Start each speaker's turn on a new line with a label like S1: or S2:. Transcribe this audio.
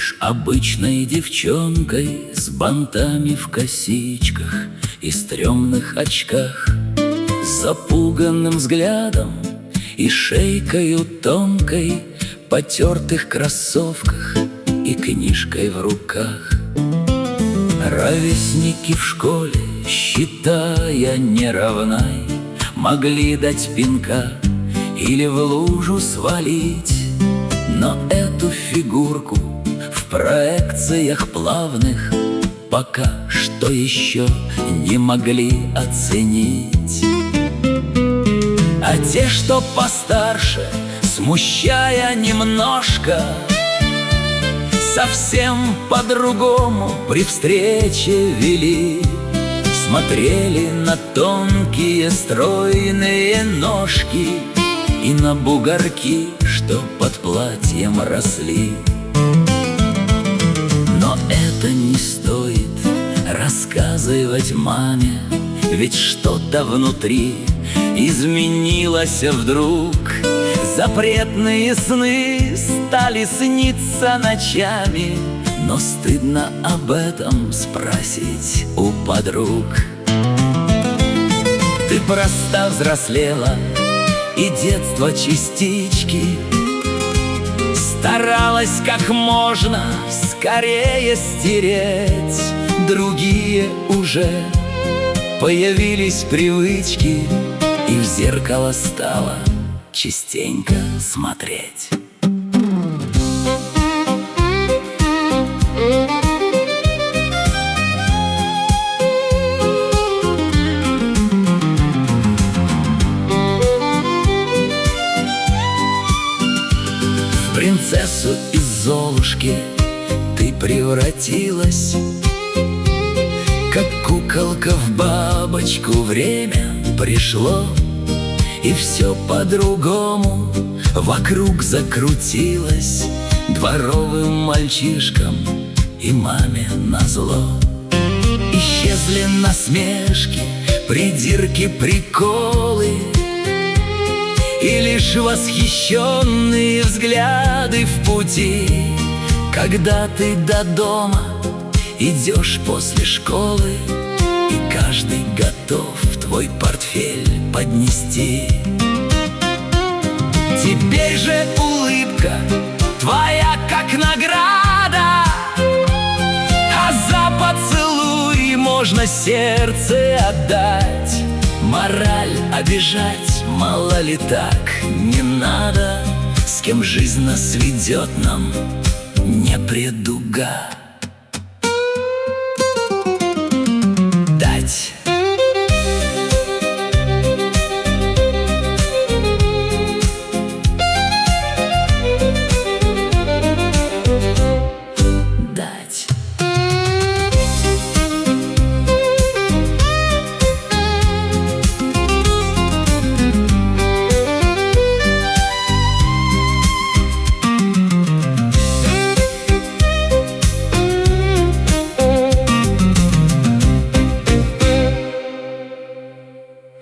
S1: Лишь обычной девчонкой с бантами в косичках и стрёмных очках, с запуганным взглядом и шейкою тонкой, потертых кроссовках и книжкой в руках. Ровесники в школе, считая неравной, могли дать пинка или в лужу свалить, но эту фигурку в проекциях плавных пока что еще не могли оценить. А те, что постарше, смущая немножко, совсем по-другому при встрече вели. Смотрели на тонкие стройные ножки и на бугорки, что под платьем росли. Но это не стоит рассказывать маме, ведь что-то внутри изменилось вдруг. Запретные сны стали сниться ночами, но стыдно об этом спросить у подруг. Ты просто взрослела, и детство частички старалась как можно скорее стереть. Другие уже появились привычки, и в зеркало стала частенько смотреть. В принцессу из Золушки ты превратилась, как куколка в бабочку. Время пришло, и все по-другому вокруг закрутилось. Дворовым мальчишкам и маме назло исчезли насмешки, придирки, приколы, и лишь восхищенные взгляды в пути, когда ты до дома идешь после школы, и каждый готов твой портфель поднести. Теперь же улыбка твоя как награда, а за поцелуй можно сердце отдать. Мораль обижать, мало ли так, не надо. С кем жизнь нас ведет, нам не предугадать.